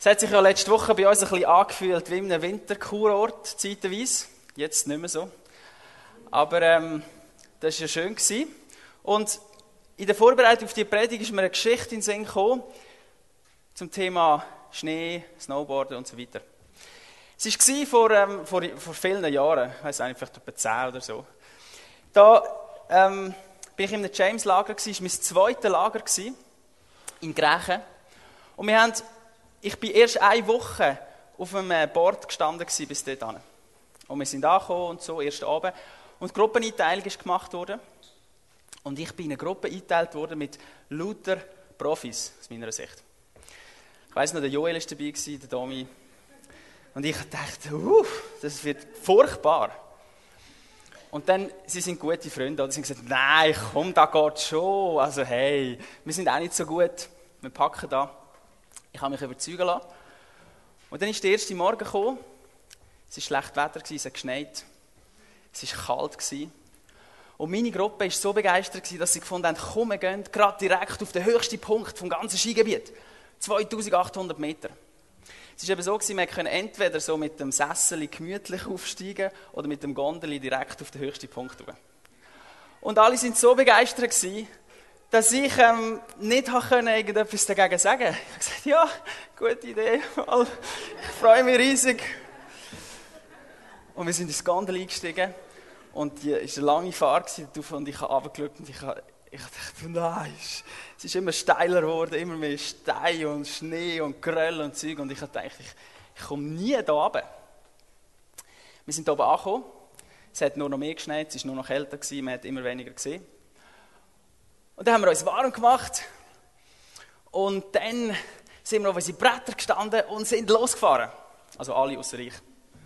Es hat sich ja letzte Woche bei uns ein bisschen angefühlt wie in einem Winterkurort, zeitweise. Jetzt nicht mehr so. Aber das war ja schön gewesen. Und in der Vorbereitung auf die Predigt ist mir eine Geschichte in den Sinn gekommen zum Thema Schnee, Snowboarden und so weiter. Es war vor vielen Jahren, ich weiss nicht, vielleicht etwa 10 oder so. Da bin ich in einem James-Lager, es war mein zweites Lager in Grächen. Und ich bin erst eine Woche auf einem Board gestanden bis dorthin. Und wir sind angekommen und so, erst Abend. Und die Gruppeneinteilung ist gemacht worden. Und ich bin in eine Gruppe eingeteilt worden mit lauter Profis, aus meiner Sicht. Ich weiss noch, der Joel war dabei, der Domi. Und ich dachte, das wird furchtbar. Und dann, sie sind gute Freunde, oder? Sie haben gesagt, nein, komm, da geht schon. Also hey, wir sind auch nicht so gut. Wir packen da. Ich habe mich überzeugen lassen. Und dann ist der erste Morgen gekommen. Es war schlecht Wetter, es hat geschneit. Es war kalt. Und meine Gruppe war so begeistert, dass sie gefunden haben, komm, wir gehen gerade direkt auf den höchsten Punkt vom ganzen Skigebiet. 2800 Meter. Es war eben so, wir konnten entweder so mit dem Sessel gemütlich aufsteigen oder mit dem Gondeli direkt auf den höchsten Punkt rauf. Und alle waren so begeistert, dass ich nicht irgendetwas dagegen sagen konnte. Ich habe gesagt, ja, gute Idee, ich freue mich riesig. Und wir sind ins Gondel eingestiegen und es war eine lange Fahrt und ich habe runtergeschaut und ich dachte, nein, es ist immer steiler geworden, immer mehr Steine und Schnee und Geröll und Zeug und ich dachte, ich komme nie hier runter. Wir sind hier oben angekommen, es hat nur noch mehr geschneit, es war nur noch kälter, man hat immer weniger gesehen. Und dann haben wir uns warm gemacht und dann sind wir auf unsere Bretter gestanden und sind losgefahren. Also alle außer ich.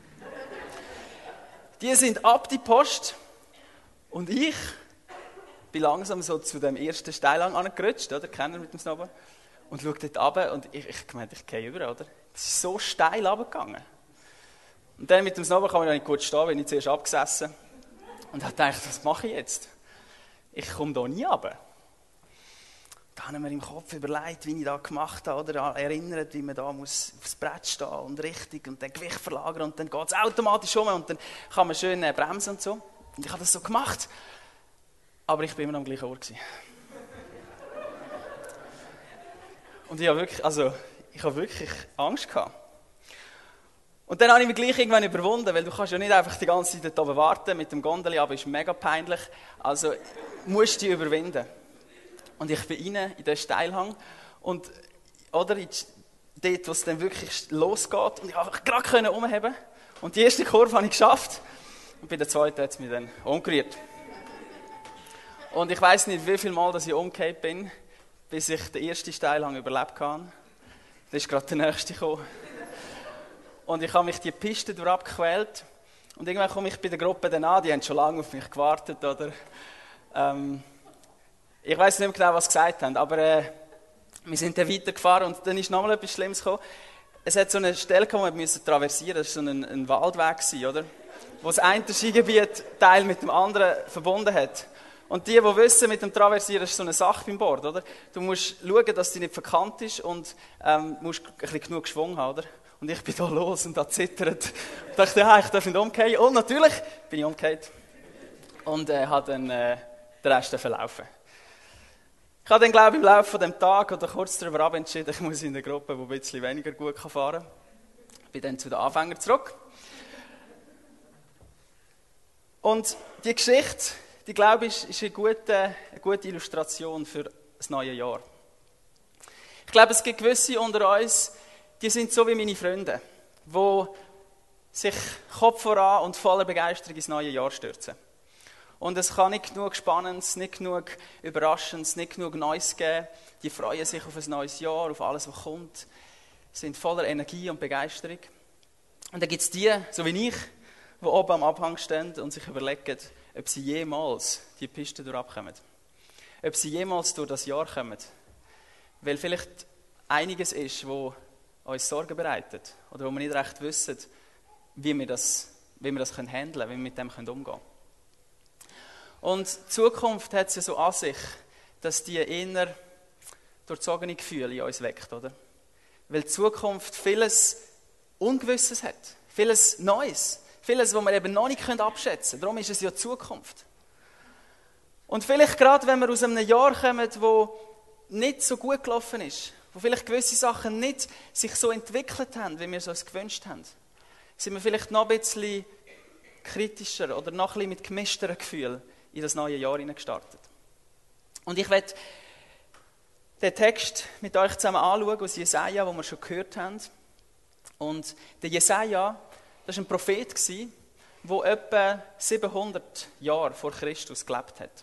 Die sind ab die Post und ich bin langsam so zu dem ersten Steilhang angerutscht, oder? Kennt ihr mit dem Snowboard? Und schaue dort runter und ich meinte, ich gehe über, oder? Es ist so steil runtergegangen. Und dann mit dem Snowboard kann ich nicht gut stehen, bin ich zuerst abgesessen und habe gedacht, was mache ich jetzt? Ich komme hier nie runter. Da habe ich mir im Kopf überlegt, wie ich das gemacht habe, oder erinnert, wie man da muss aufs Brett stehen und richtig und dann Gewicht verlagern und dann geht es automatisch um und dann kann man schön bremsen und so. Und ich habe das so gemacht, aber ich bin immer noch am gleichen Ort. Und ich habe wirklich Angst gehabt. Und dann habe ich mich gleich irgendwann überwunden, weil du kannst ja nicht einfach die ganze Zeit dort oben warten mit dem Gondeli, aber es ist mega peinlich. Also musst du dich überwinden. Und ich bin rein in den Steilhang und dort, wo es dann wirklich losgeht und ich konnte gerade umheben und die erste Kurve habe ich geschafft und bei der zweiten hat es mich dann umgerührt. Und ich weiss nicht, wie viel Mal dass ich umgekehrt bin, bis ich den ersten Steilhang überlebt habe. Da ist gerade der nächste gekommen. Und ich habe mich die Piste durchabgequält und irgendwann komme ich bei der Gruppe dann an, die haben schon lange auf mich gewartet, oder? Ich weiss nicht mehr genau, was sie gesagt haben, aber wir sind dann weitergefahren und dann ist nochmal etwas Schlimmes gekommen. Es hat so eine Stelle gekommen, die wir traversieren mussten. Das war so ein Waldweg, oder? Wo das eine Skigebiet-Teil mit dem anderen verbunden hat. Und die wissen, mit dem Traversieren ist so eine Sache beim Board, oder? Du musst schauen, dass die nicht verkannt ist und musst ein bisschen genug Schwung haben, oder? Und ich bin da los und da zittert. Ich dachte, ja, ich darf nicht umgehen. Und natürlich bin ich umgekehrt. Und habe dann den Rest verlaufen. Ich habe dann, glaube ich, im Laufe des Tages oder kurz darüber entschieden, ich muss in eine Gruppe, die ein bisschen weniger gut fahren kann. Ich bin dann zu den Anfängern zurück. Und die Geschichte, die glaube ich, ist eine gute Illustration für das neue Jahr. Ich glaube, es gibt gewisse unter uns, die sind so wie meine Freunde, die sich Kopf voran und voller Begeisterung ins neue Jahr stürzen. Und es kann nicht genug Spannendes, nicht genug Überraschendes, nicht genug Neues geben. Die freuen sich auf ein neues Jahr, auf alles, was kommt, sind voller Energie und Begeisterung. Und dann gibt es die, so wie ich, die oben am Abhang stehen und sich überlegen, ob sie jemals die Piste durchabkommen. Ob sie jemals durch das Jahr kommen. Weil vielleicht einiges ist, wo uns Sorgen bereitet oder wo wir nicht recht wissen, wie wir das handeln können, wie wir mit dem umgehen können. Und die Zukunft hat es ja so an sich, dass die eher durchzogene Gefühle in uns weckt, oder? Weil die Zukunft vieles Ungewisses hat, vieles Neues, vieles, was wir eben noch nicht abschätzen können. Darum ist es ja die Zukunft. Und vielleicht gerade, wenn wir aus einem Jahr kommen, wo nicht so gut gelaufen ist, wo vielleicht gewisse Sachen nicht sich so entwickelt haben, wie wir es uns gewünscht haben, sind wir vielleicht noch ein bisschen kritischer oder noch ein bisschen mit gemischterem Gefühl in das neue Jahr gestartet. Und ich werde den Text mit euch zusammen anschauen aus Jesaja, den wir schon gehört haben. Und der Jesaja, das war ein Prophet, der etwa 700 Jahre vor Christus gelebt hat.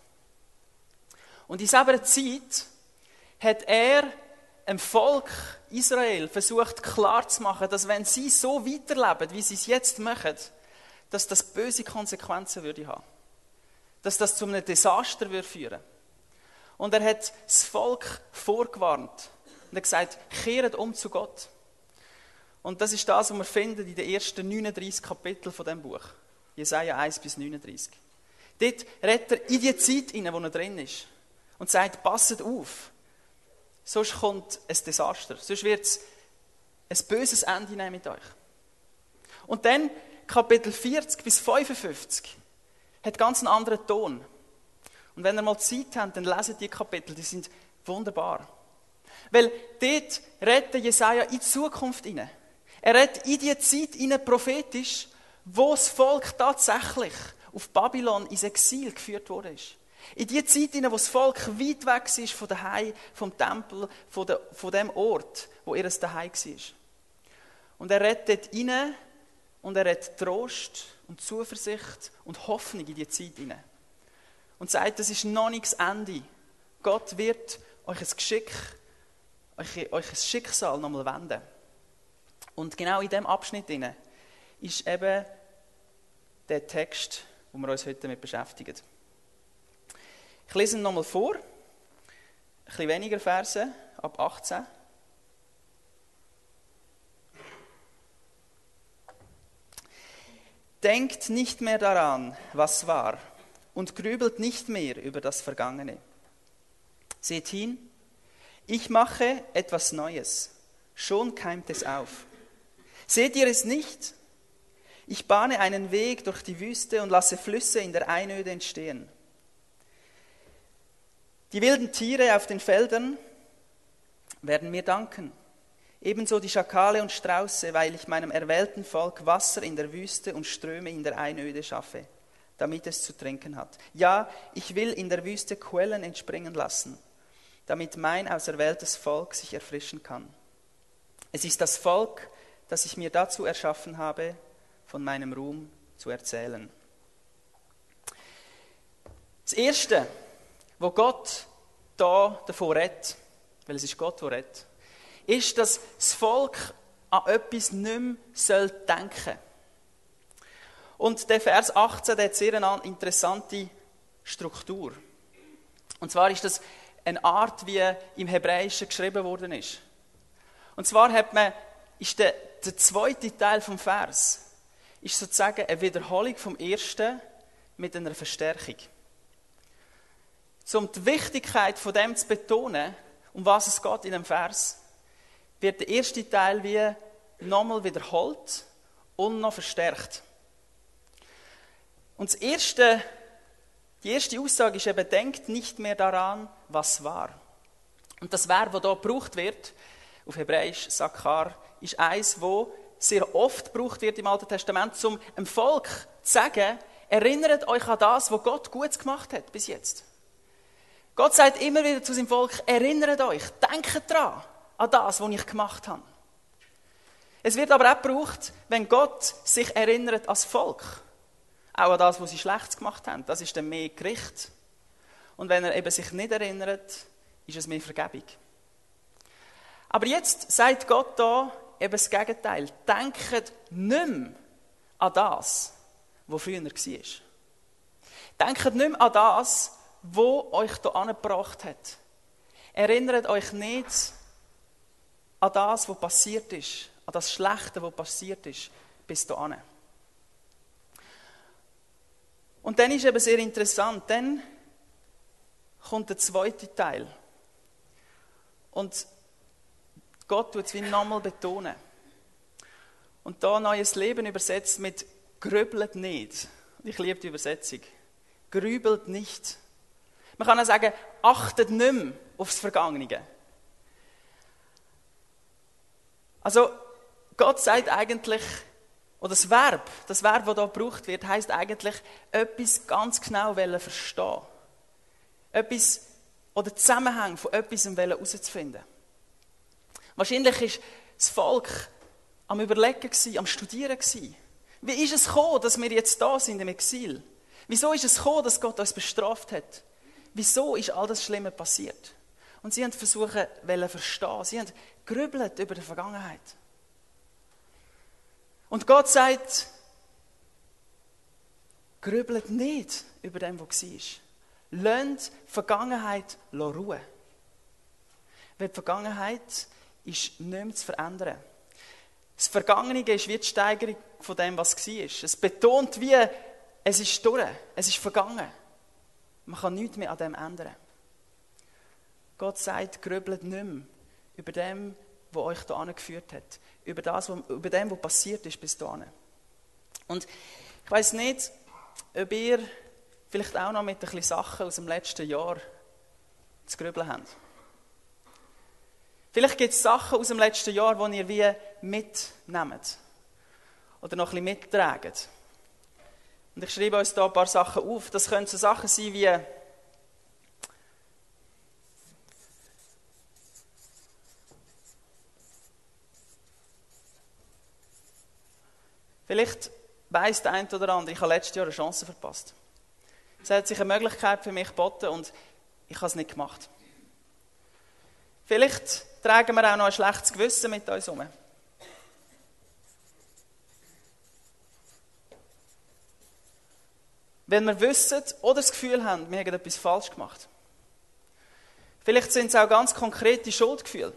Und in dieser Zeit hat er dem Volk Israel versucht klarzumachen, dass wenn sie so weiterleben, wie sie es jetzt machen, dass das böse Konsequenzen würde haben. Dass das zu einem Desaster würde führen. Und er hat das Volk vorgewarnt und hat gesagt, kehrt um zu Gott. Und das ist das, was wir finden in den ersten 39 Kapiteln von diesem Buch. Jesaja 1 bis 39. Dort redet er in die Zeit hinein, wo er drin ist. Und sagt, passet auf. Sonst kommt ein Desaster. Sonst wird es ein böses Ende nehmen mit euch. Und dann, Kapitel 40 bis 55, hat ganz einen anderen Ton. Und wenn ihr mal Zeit habt, dann leset die Kapitel, die sind wunderbar. Weil dort redet Jesaja in die Zukunft hinein. Er redet in die Zeit hinein prophetisch, wo das Volk tatsächlich auf Babylon ins Exil geführt worden ist. In die Zeit hinein, wo das Volk weit weg ist von daheim, vom Tempel, von dem Ort, wo ihr daheim war. Und er redet dort hinein und er redet Trost und Zuversicht und Hoffnung in die Zeit hinein. Und sagt, das ist noch nicht das Ende. Gott wird euch ein Geschick, euch ein Schicksal nochmal wenden. Und genau in diesem Abschnitt hinein ist eben der Text, wo wir uns heute damit beschäftigen. Ich lese ihn nochmal vor. Ein bisschen weniger Verse, ab 18. Denkt nicht mehr daran, was war, und grübelt nicht mehr über das Vergangene. Seht hin, ich mache etwas Neues, schon keimt es auf. Seht ihr es nicht? Ich bahne einen Weg durch die Wüste und lasse Flüsse in der Einöde entstehen. Die wilden Tiere auf den Feldern werden mir danken. Ebenso die Schakale und Strauße, weil ich meinem erwählten Volk Wasser in der Wüste und Ströme in der Einöde schaffe, damit es zu trinken hat. Ja, ich will in der Wüste Quellen entspringen lassen, damit mein auserwähltes Volk sich erfrischen kann. Es ist das Volk, das ich mir dazu erschaffen habe, von meinem Ruhm zu erzählen. Das Erste, wo Gott da davon redet, weil es ist Gott, der redet, ist, dass das Volk an etwas nicht mehr denken soll. Und der Vers 18, der hat sehr eine interessante Struktur. Und zwar ist das eine Art, wie im Hebräischen geschrieben worden ist. Und zwar ist der zweite Teil vom Vers ist sozusagen eine Wiederholung vom ersten mit einer Verstärkung. Um die Wichtigkeit von dem zu betonen, um was es geht in dem Vers, wird der erste Teil wie nochmal wiederholt und noch verstärkt. Und die erste Aussage ist eben, denkt nicht mehr daran, was war. Und das Verb, das hier gebraucht wird, auf Hebräisch Sakar, ist eins, das sehr oft gebraucht wird im Alten Testament, um dem Volk zu sagen, erinnert euch an das, was Gott Gutes gemacht hat bis jetzt. Gott sagt immer wieder zu seinem Volk, erinnert euch, denkt daran, an das, was ich gemacht habe. Es wird aber auch gebraucht, wenn Gott sich erinnert als Volk. Auch an das, was sie Schlechtes gemacht haben. Das ist dann mehr Gericht. Und wenn er eben sich nicht erinnert, ist es mehr Vergebung. Aber jetzt sagt Gott da eben das Gegenteil. Denkt nicht mehr an das, was früher war. Denkt nicht mehr an das, was euch hier angebracht hat. Erinnert euch nicht an das, was passiert ist, an das Schlechte, was passiert ist, bis hierhin. Und dann ist eben sehr interessant, dann kommt der zweite Teil. Und Gott tut es wie nochmal betonen. Und da neues Leben übersetzt mit grübelt nicht. Ich liebe die Übersetzung. Grübelt nicht. Man kann auch sagen, achtet nicht mehr aufs Vergangene. Also, Gott sagt eigentlich, oder das Verb, das hier gebraucht wird, heisst eigentlich, etwas ganz genau verstehen. Etwas, oder den Zusammenhang von etwas herauszufinden. Wahrscheinlich war das Volk am Überlegen, am Studieren. Wie ist es gekommen, dass wir jetzt da sind im Exil? Wieso ist es gekommen, dass Gott uns bestraft hat? Wieso ist all das Schlimme passiert? Und sie haben versucht, verstehen. Sie haben grübelt über die Vergangenheit. Und Gott sagt, grübelt nicht über dem, was war. Lasst die Vergangenheit ruhen. Weil die Vergangenheit ist nicht mehr zu verändern. Das Vergangene ist wie die Steigerung von dem, was war. Es betont wie, es ist durch, es ist vergangen. Man kann nichts mehr an dem ändern. Gott sagt, grübelt nicht mehr über dem, was euch hierhin geführt hat. Über dem, was passiert ist bis hierhin. Und ich weiss nicht, ob ihr vielleicht auch noch mit ein bisschen Sachen aus dem letzten Jahr zu grübeln habt. Vielleicht gibt es Sachen aus dem letzten Jahr, die ihr wie mitnehmt. Oder noch ein bisschen mittragt. Und ich schreibe uns da ein paar Sachen auf. Das können so Sachen sein wie vielleicht weiss der eine oder andere, ich habe letztes Jahr eine Chance verpasst. Es hat sich eine Möglichkeit für mich geboten und ich habe es nicht gemacht. Vielleicht tragen wir auch noch ein schlechtes Gewissen mit uns herum. Wenn wir wissen oder das Gefühl haben, wir haben etwas falsch gemacht. Vielleicht sind es auch ganz konkrete Schuldgefühle.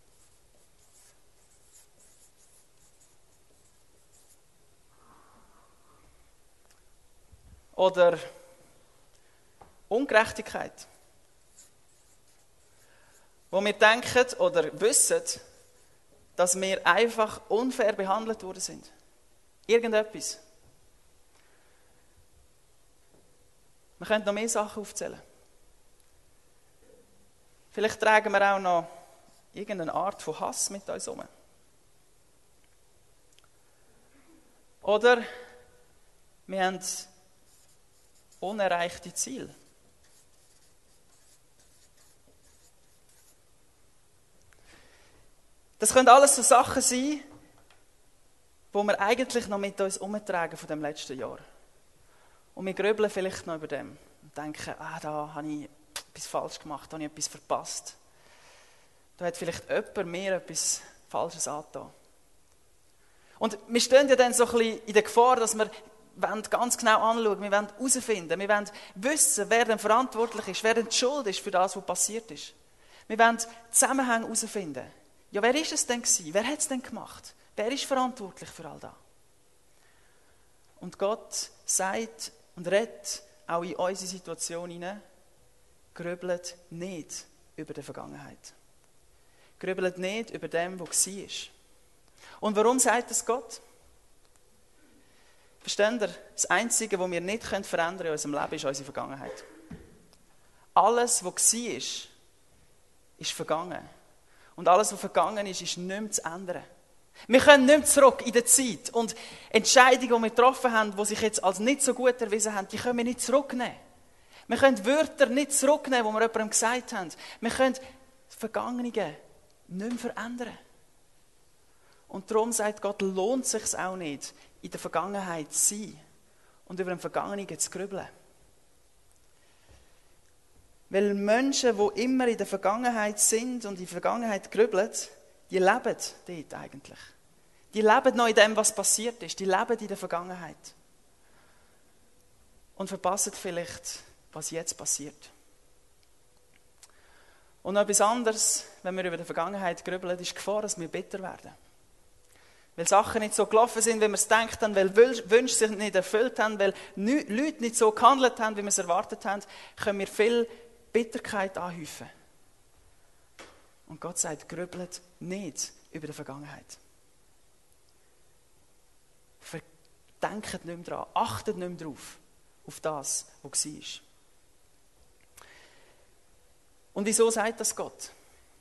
Oder Ungerechtigkeit. Wo wir denken oder wissen, dass wir einfach unfair behandelt worden sind. Irgendetwas. Wir können noch mehr Sachen aufzählen. Vielleicht tragen wir auch noch irgendeine Art von Hass mit uns herum. Oder wir haben unerreichte Ziele. Das können alles so Sachen sein, die wir eigentlich noch mit uns umtragen von dem letzten Jahr. Und wir grübeln vielleicht noch über dem und denken, da habe ich etwas falsch gemacht, da habe ich etwas verpasst. Da hat vielleicht jemand mir etwas Falsches angetan. Und wir stehen ja dann so ein bisschen in der Gefahr, dass wir ganz genau anschauen, wir wollen herausfinden, wir wollen wissen, wer denn verantwortlich ist, wer denn die Schuld ist für das, was passiert ist. Wir wollen Zusammenhänge herausfinden. Ja, wer ist es denn gewesen? Wer hat es denn gemacht? Wer ist verantwortlich für all das? Und Gott sagt und redet auch in unsere Situation hinein, grübelt nicht über die Vergangenheit. Grübelt nicht über dem, was war. Und warum sagt das Gott? Versteht ihr? Das Einzige, was wir nicht verändern können in unserem Leben, ist unsere Vergangenheit. Alles, was war, ist vergangen. Und alles, was vergangen ist nicht mehr zu ändern. Wir können nicht mehr zurück in die Zeit. Und Entscheidungen, die wir getroffen haben, die sich jetzt als nicht so gut erwiesen haben, die können wir nicht zurücknehmen. Wir können Wörter nicht zurücknehmen, die wir jemandem gesagt haben. Wir können das Vergangene nicht mehr verändern. Und darum sagt Gott, lohnt es sich auch nicht, in der Vergangenheit zu sein und über den Vergangenen zu grübeln. Weil Menschen, die immer in der Vergangenheit sind und in der Vergangenheit grübeln, die leben dort eigentlich. Die leben noch in dem, was passiert ist. Die leben in der Vergangenheit. Und verpassen vielleicht, was jetzt passiert. Und noch etwas anderes, wenn wir über die Vergangenheit grübeln, ist die Gefahr, dass wir bitter werden. Weil Sachen nicht so gelaufen sind, wie wir es gedacht haben, weil Wünsche sich nicht erfüllt haben, weil Leute nicht so gehandelt haben, wie wir es erwartet haben, können wir viel Bitterkeit anhäufen. Und Gott sagt, grübelt nicht über die Vergangenheit. Denkt nicht mehr dran, achtet nicht mehr drauf, auf das, was war. Und wieso sagt das Gott?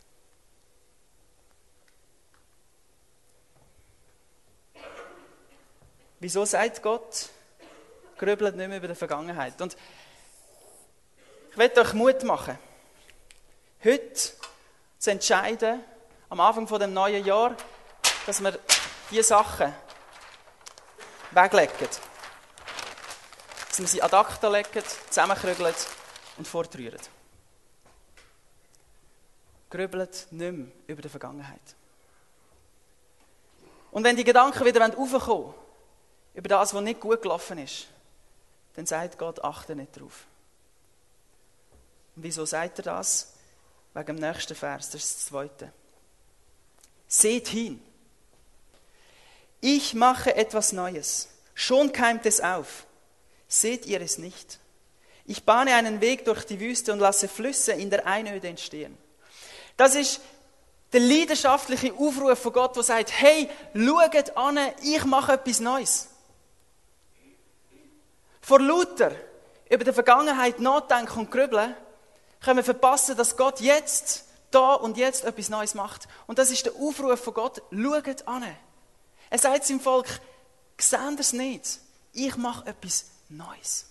Wieso sagt Gott, grübelt nicht mehr über die Vergangenheit? Und ich möchte euch Mut machen, heute zu entscheiden, am Anfang des neuen Jahres, dass wir diese Sachen weglegen. Dass wir sie ad acta legen, zusammenkrügeln und fortrühren. Grübelt nicht mehr über die Vergangenheit. Und wenn die Gedanken wieder raufkommen wollen, über das, was nicht gut gelaufen ist, dann sagt Gott, achte nicht drauf. Und wieso sagt er das? Wegen dem nächsten Vers, das ist das zweite. Seht hin. Ich mache etwas Neues. Schon keimt es auf. Seht ihr es nicht? Ich bahne einen Weg durch die Wüste und lasse Flüsse in der Einöde entstehen. Das ist der leidenschaftliche Aufruf von Gott, der sagt, hey, schaut an, ich mache etwas Neues. Vor lauter über die Vergangenheit nachdenken und grübeln, können wir verpassen, dass Gott jetzt, da und jetzt etwas Neues macht. Und das ist der Aufruf von Gott, schaut an. Er sagt seinem Volk, seht ihr es nicht? Ich mache etwas Neues.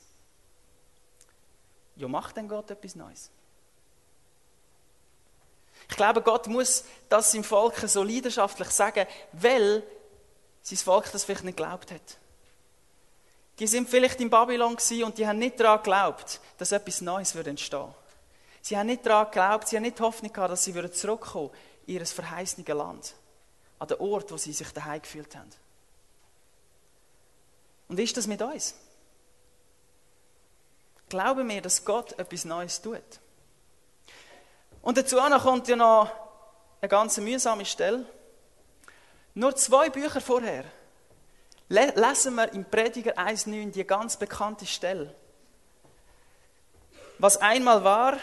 Ja, macht denn Gott etwas Neues? Ich glaube, Gott muss das seinem Volk so leidenschaftlich sagen, weil sein Volk das vielleicht nicht geglaubt hat. Die sind vielleicht in Babylon gewesen und die haben nicht daran geglaubt, dass etwas Neues entstehen würde. Sie haben nicht daran geglaubt, sie haben nicht die Hoffnung gehabt, dass sie zurückkommen in ihr verheißenes Land. An den Ort, wo sie sich daheim gefühlt haben. Und wie ist das mit uns? Glauben wir, dass Gott etwas Neues tut? Und dazu kommt ja noch eine ganz mühsame Stelle. Nur 2 Bücher vorher lesen wir im Prediger 1,9 die ganz bekannte Stelle. Was einmal war,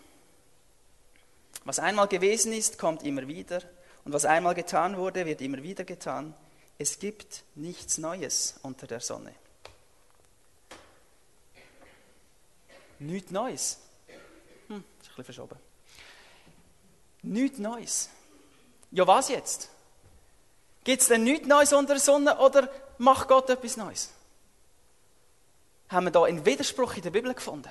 was einmal gewesen ist, kommt immer wieder. Und was einmal getan wurde, wird immer wieder getan. Es gibt nichts Neues unter der Sonne. Nichts Neues. Ist ein bisschen verschoben. Nichts Neues. Ja, was jetzt? Gibt es denn nichts Neues unter der Sonne oder macht Gott etwas Neues? Haben wir da einen Widerspruch in der Bibel gefunden?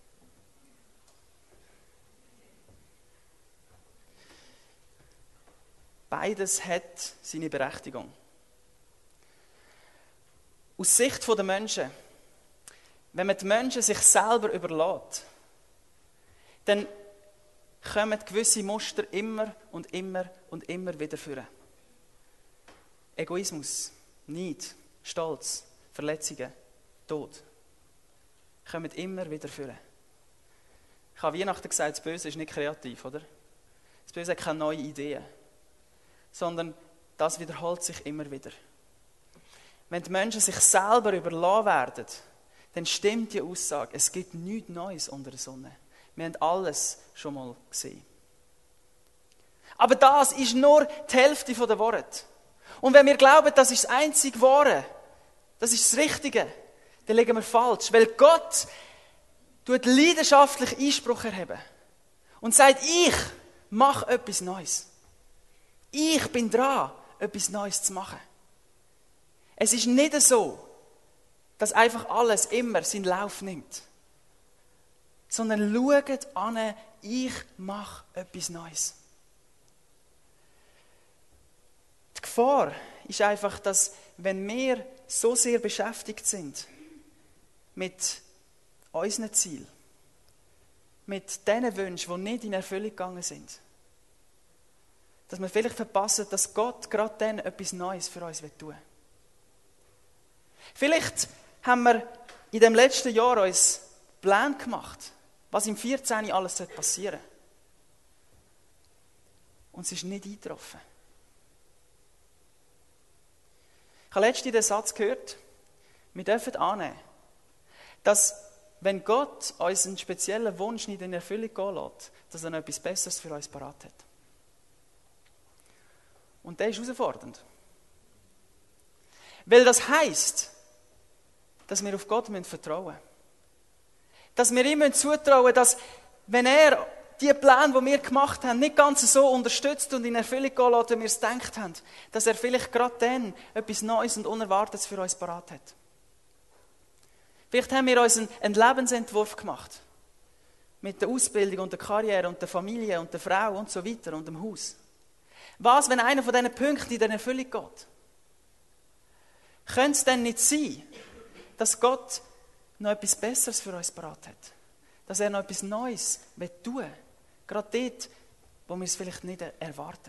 Beides hat seine Berechtigung. Aus Sicht der Menschen, wenn man die Menschen sich selber überlässt, dann kommen gewisse Muster immer und immer und immer wieder vor. Egoismus, Neid, Stolz, Verletzungen, Tod. Kommen immer wieder vor. Ich habe Weihnachten gesagt, das Böse ist nicht kreativ, oder? Das Böse hat keine neuen Ideen. Sondern das wiederholt sich immer wieder. Wenn die Menschen sich selber überlassen werden, dann stimmt die Aussage, es gibt nichts Neues unter der Sonne. Wir haben alles schon mal gesehen. Aber das ist nur die Hälfte der Worte. Und wenn wir glauben, das ist das einzige Wahre, das ist das Richtige, dann liegen wir falsch. Weil Gott tut leidenschaftlich Einspruch erheben und sagt, ich mache etwas Neues. Ich bin dran, etwas Neues zu machen. Es ist nicht so, dass einfach alles immer seinen Lauf nimmt. Sondern schaut an, ich mache etwas Neues. Die Gefahr ist einfach, dass wenn wir so sehr beschäftigt sind mit unseren Zielen, mit diesen Wünschen, die nicht in Erfüllung gegangen sind, dass wir vielleicht verpassen, dass Gott gerade dann etwas Neues für uns tun will. Vielleicht haben wir in dem letzten Jahr uns Pläne gemacht, was im 14. alles passieren soll. Und es ist nicht eingetroffen. Ich habe letztens den Satz gehört, wir dürfen annehmen, dass wenn Gott uns einen speziellen Wunsch nicht in Erfüllung gehen lässt, dass er noch etwas Besseres für uns parat hat. Und der ist herausfordernd. Weil das heisst, dass wir auf Gott vertrauen müssen. Dass wir ihm zutrauen müssen, dass, wenn er die Pläne, die wir gemacht haben, nicht ganz so unterstützt und in Erfüllung gehen lässt, wie wir es gedacht haben, dass er vielleicht gerade dann etwas Neues und Unerwartetes für uns parat hat. Vielleicht haben wir uns einen Lebensentwurf gemacht. Mit der Ausbildung und der Karriere und der Familie und der Frau und so weiter und dem Haus. Was, wenn einer von diesen Punkten in die Erfüllung geht? Könnte es denn nicht sein, dass Gott noch etwas Besseres für uns parat hat? Dass er noch etwas Neues tun will? Gerade dort, wo wir es vielleicht nicht erwarten.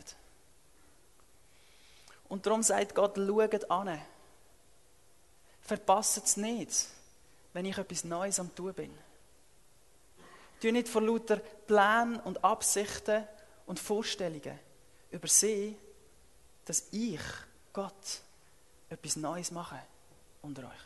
Und darum sagt Gott, schaut an. Verpasst es nicht, wenn ich etwas Neues am Tun bin. Tu nicht vor lauter Plänen und Absichten und Vorstellungen übersehen, dass ich, Gott, etwas Neues mache unter euch.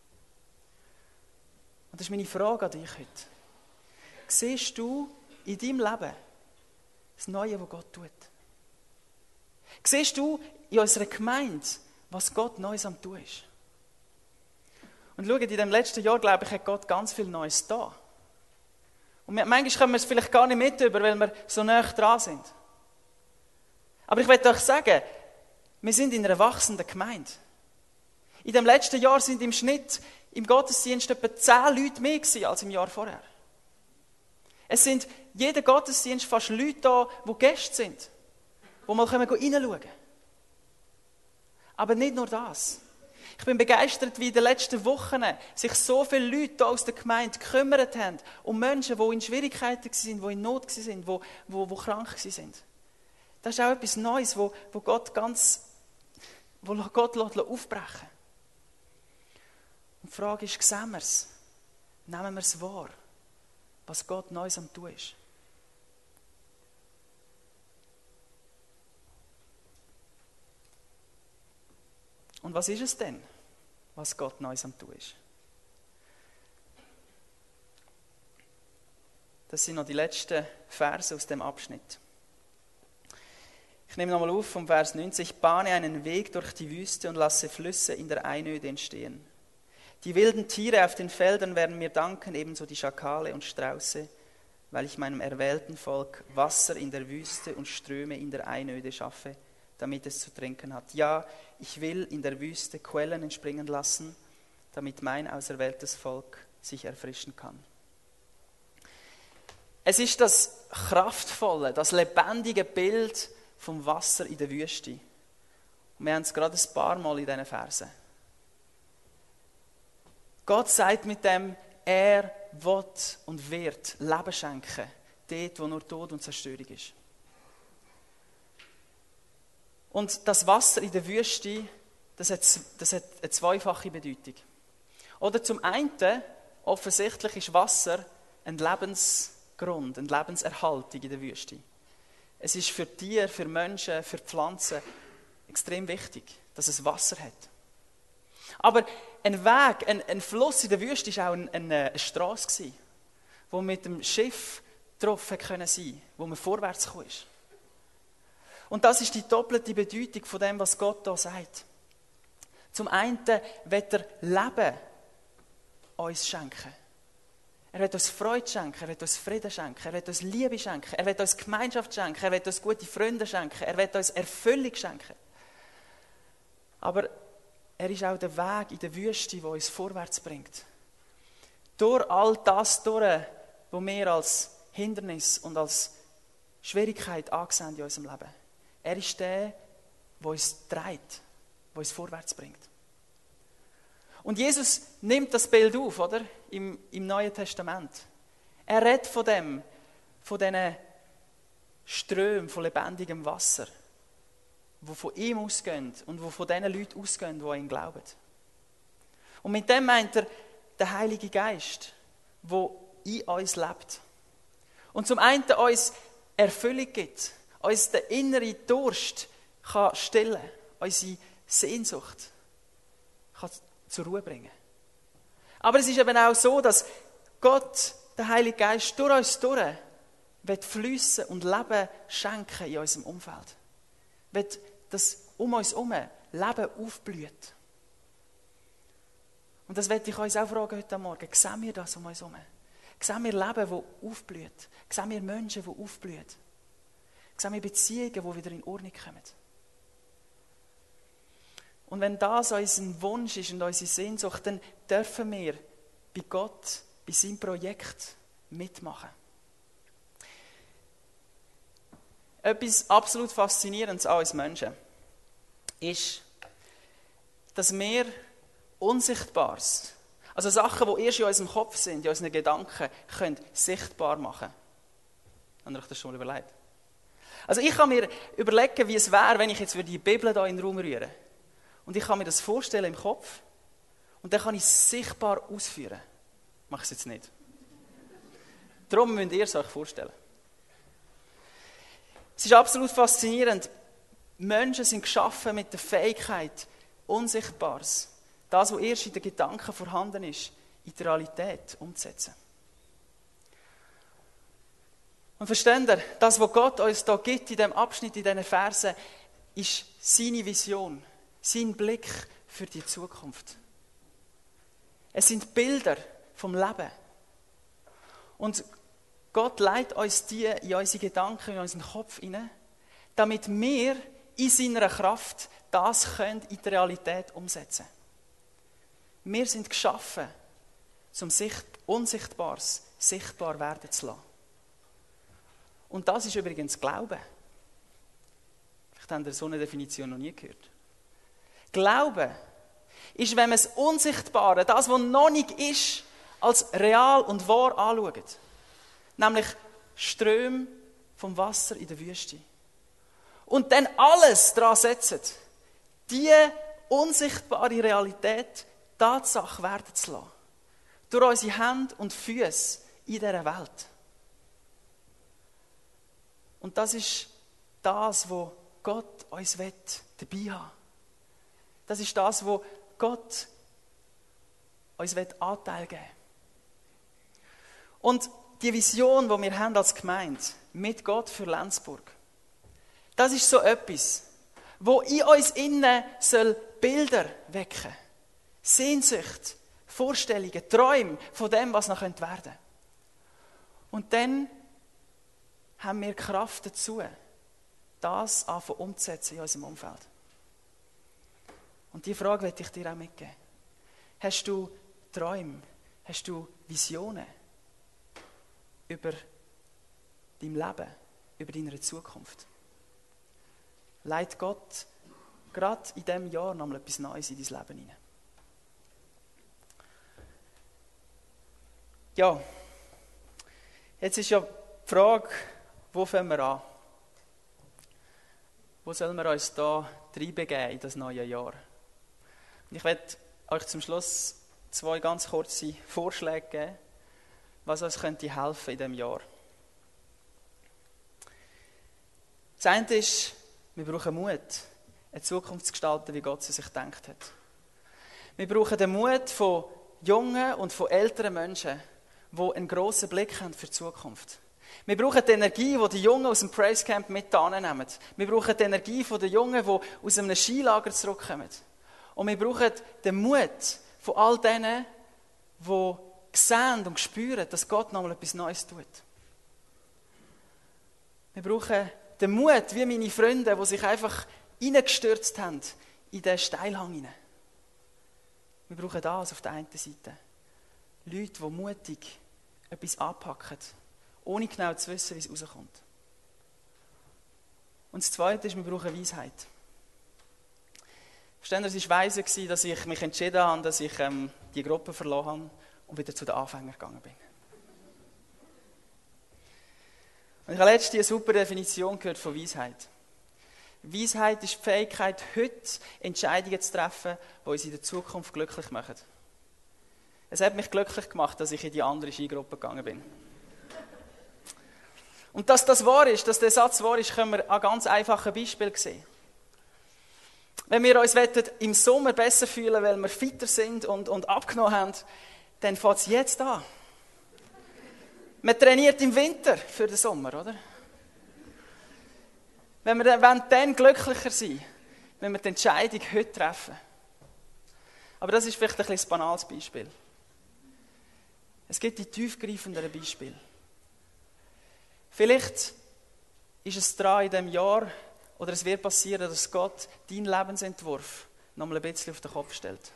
Und das ist meine Frage an dich heute. Siehst du in deinem Leben das Neue, was Gott tut? Siehst du in unserer Gemeinde, was Gott Neues am Tun ist? Und schaut, in dem letzten Jahr, glaube ich, hat Gott ganz viel Neues da. Und manchmal können wir es vielleicht gar nicht mit über, weil wir so nah dran sind. Aber ich möchte euch sagen, wir sind in einer wachsenden Gemeinde. In dem letzten Jahr sind im Schnitt im Gottesdienst etwa 10 Leute mehr gewesen als im Jahr vorher. Es sind jeden Gottesdienst fast Leute da, die Gäste sind, die mal reinschauen können. Aber nicht nur das. Ich bin begeistert, wie in den letzten Wochen sich so viele Leute aus der Gemeinde gekümmert haben um Menschen, die in Schwierigkeiten waren, die in Not waren, die krank waren. Das ist auch etwas Neues, wo Gott aufbrechen. Und die Frage ist, sehen wir es? Nehmen wir es wahr, was Gott Neues am Tun ist? Und was ist es denn, was Gott Neues am Tun ist? Das sind noch die letzten Verse aus dem Abschnitt. Ich nehme nochmal auf vom Vers 19. Ich bahne einen Weg durch die Wüste und lasse Flüsse in der Einöde entstehen. Die wilden Tiere auf den Feldern werden mir danken, ebenso die Schakale und Strauße, weil ich meinem erwählten Volk Wasser in der Wüste und Ströme in der Einöde schaffe, damit es zu trinken hat. Ja, ich will in der Wüste Quellen entspringen lassen, damit mein auserwähltes Volk sich erfrischen kann. Es ist das kraftvolle, das lebendige Bild vom Wasser in der Wüste. Und wir haben es gerade ein paar Mal in diesen Versen. Gott sagt mit dem, er will und wird Leben schenken, dort, wo nur Tod und Zerstörung ist. Und das Wasser in der Wüste, das hat eine zweifache Bedeutung. Oder zum einen, offensichtlich ist Wasser ein Lebensgrund, eine Lebenserhaltung in der Wüste. Es ist für Tiere, für Menschen, für Pflanzen extrem wichtig, dass es Wasser hat. Aber ein Weg, ein Fluss in der Wüste war auch eine Strasse, wo man mit dem Schiff drauf sein konnte, wo man vorwärts kam. Und das ist die doppelte Bedeutung von dem, was Gott da sagt. Zum einen will er Leben uns schenken. Er will uns Freude schenken, er will uns Frieden schenken, er will uns Liebe schenken, er will uns Gemeinschaft schenken, er will uns gute Freunde schenken, er will uns Erfüllung schenken. Aber er ist auch der Weg in der Wüste, der uns vorwärts bringt. Durch all das durch, was wir als Hindernis und als Schwierigkeit angesehen in unserem Leben. Er ist der, der uns trägt, der uns vorwärts bringt. Und Jesus nimmt das Bild auf, oder? Im Neuen Testament. Er redet von diesen Strömen von lebendigem Wasser, die von ihm ausgehen und die von den Leuten ausgehen, die an ihn glauben. Und mit dem meint er den Heiligen Geist, der in uns lebt. Und zum einen uns Erfüllung gibt, uns den inneren Durst kann stillen, unsere Sehnsucht kann zur Ruhe bringen. Aber es ist eben auch so, dass Gott, der Heilige Geist, durch uns fliessen und Leben schenken in unserem Umfeld. Wird dass um uns herum Leben aufblüht. Und das werde ich uns auch fragen heute Morgen. Sehen wir das um uns herum? Sehen wir Leben, das aufblüht? Sehen wir Menschen, die aufblühen? Sehen wir Beziehungen, die wieder in Ordnung kommen? Und wenn das unser Wunsch ist und unsere Sehnsucht, dann dürfen wir bei Gott, bei seinem Projekt mitmachen. Etwas absolut Faszinierendes an uns Menschen ist, dass wir Unsichtbares, also Sachen, die erst in unserem Kopf sind, in unseren Gedanken, können sichtbar machen. Habt ihr euch das schon mal überlegt? Also ich kann mir überlegen, wie es wäre, wenn ich jetzt die Bibel hier in den Raum rühre. Und ich kann mir das vorstellen im Kopf und dann kann ich es sichtbar ausführen. Ich mache es jetzt nicht. Darum müsst ihr es euch vorstellen. Es ist absolut faszinierend. Menschen sind geschaffen mit der Fähigkeit, Unsichtbares, das, was erst in den Gedanken vorhanden ist, in die Realität umzusetzen. Und versteht ihr, das, was Gott uns hier gibt, in diesem Abschnitt, in diesen Versen, ist seine Vision, sein Blick für die Zukunft. Es sind Bilder vom Leben. Und Gott leitet uns die in unsere Gedanken, in unseren Kopf hinein, damit wir in seiner Kraft das können in die Realität umsetzen können. Wir sind geschaffen, um Unsichtbares sichtbar werden zu lassen. Und das ist übrigens Glauben. Vielleicht habt ihr so eine Definition noch nie gehört. Glauben ist, wenn man das Unsichtbare, das, was noch nicht ist, als real und wahr anschaut. Nämlich Ströme vom Wasser in der Wüste. Und dann alles daran setzt, diese unsichtbare Realität Tatsache werden zu lassen. Durch unsere Hände und Füße in dieser Welt. Und das ist das, was Gott uns dabei haben will. Das ist das, was Gott uns Anteil geben will. Und die Vision, die wir haben als Gemeinde mit Gott für Lenzburg, das ist so etwas, wo in uns innen soll Bilder wecken. Sehnsucht, Vorstellungen, Träume von dem, was noch werden könnte. Und dann haben wir Kraft dazu, das anfangen umzusetzen in unserem Umfeld. Und diese Frage möchte ich dir auch mitgeben. Hast du Träume? Hast du Visionen über dein Leben, über deine Zukunft? Leitet Gott gerade in diesem Jahr noch mal etwas Neues in dein Leben hinein? Ja, jetzt ist ja die Frage, wo fangen wir an? Wo sollen wir uns da reinbegeben in das neue Jahr? Und ich werde euch zum Schluss 2 ganz kurze Vorschläge geben, was uns könnte helfen in diesem Jahr. Das eine ist, wir brauchen Mut, eine Zukunft zu gestalten, wie Gott sie sich gedacht hat. Wir brauchen den Mut von jungen und von älteren Menschen, die einen grossen Blick haben für die Zukunft. Wir brauchen die Energie, die die Jungen aus dem Praise Camp mit annehmen. Wir brauchen die Energie der Jungen, die aus einem Skilager zurückkommen. Und wir brauchen den Mut von all denen, die sehen und spüren, dass Gott noch mal etwas Neues tut. Wir brauchen den Mut, wie meine Freunde, die sich einfach hineingestürzt haben in den Steilhang hinein. Wir brauchen das auf der einen Seite. Leute, die mutig etwas anpacken, ohne genau zu wissen, wie es rauskommt. Und das Zweite ist, wir brauchen Weisheit. Verstehen Sie, es war weise, dass ich mich entschieden habe, dass ich die Gruppe verloren habe und wieder zu den Anfängern gegangen bin. Und ich habe letztens eine super Definition gehört von Weisheit. Weisheit ist die Fähigkeit, heute Entscheidungen zu treffen, die uns in der Zukunft glücklich machen. Es hat mich glücklich gemacht, dass ich in die andere Skigruppe gegangen bin. Und dass das wahr ist, dass der Satz wahr ist, können wir an ganz einfachen Beispielen sehen. Wenn wir uns im Sommer besser fühlen, weil wir fitter sind und abgenommen haben, dann fängt es jetzt an. Man trainiert im Winter für den Sommer, oder? Wenn wir dann glücklicher sein, müssen wir die Entscheidung heute treffen. Aber das ist vielleicht ein bisschen ein banales Beispiel. Es gibt die tiefgreifenderen Beispiele. Vielleicht ist es dran in diesem Jahr, oder es wird passieren, dass Gott deinen Lebensentwurf nochmal ein bisschen auf den Kopf stellt.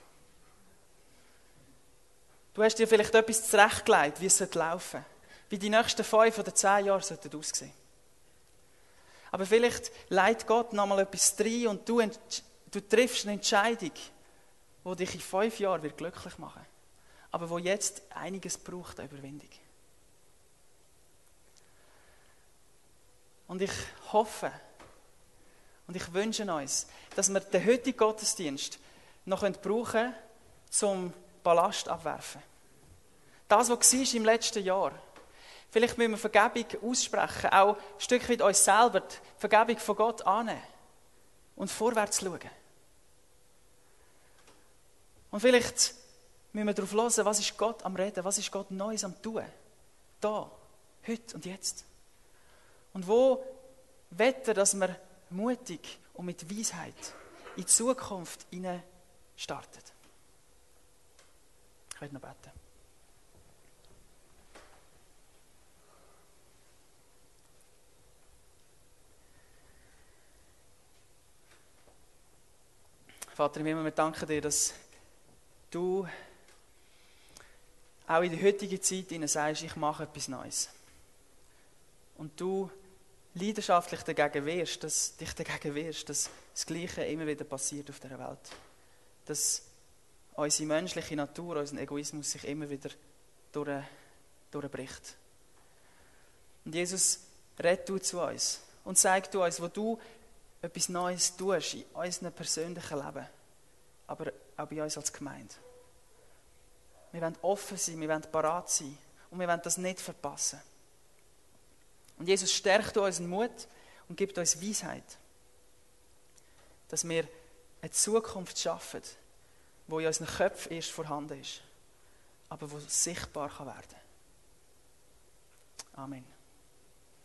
Du hast dir vielleicht etwas zurechtgelegt, wie es laufen sollte. Wie die nächsten 5 oder 10 Jahre aussehen sollten. Aber vielleicht leitet Gott nochmal etwas rein und du triffst eine Entscheidung, die dich in 5 Jahren glücklich machen wird. Aber wo jetzt einiges braucht an Überwindung. Und ich hoffe und ich wünsche uns, dass wir den heutigen Gottesdienst noch brauchen können, zum Ballast abwerfen. Das, was war im letzten Jahr. Vielleicht müssen wir Vergebung aussprechen, auch ein Stück weit uns selber die Vergebung von Gott annehmen und vorwärts schauen. Und vielleicht müssen wir darauf hören, was ist Gott am Reden, was ist Gott Neues am Tun. Da, heute und jetzt. Und wo wette, dass wir mutig und mit Weisheit in die Zukunft hinein starten. Ich werde noch beten. Vater im Himmel, wir danken dir, dass du auch in der heutigen Zeit sagst, ich mache etwas Neues. Und du leidenschaftlich dich dagegen wehrst, dass das Gleiche immer wieder passiert auf dieser Welt. Dass unsere menschliche Natur, unser Egoismus sich immer wieder durchbricht. Und Jesus, red du zu uns und zeig du uns, wo du etwas Neues tust in unserem persönlichen Leben, aber auch bei uns als Gemeinde. Wir wollen offen sein, wir wollen parat sein und wir wollen das nicht verpassen. Und Jesus, stärkt unseren Mut und gibt uns Weisheit, dass wir eine Zukunft schaffen, die in unseren Köpfen erst vorhanden ist, aber die sichtbar werden kann. Amen.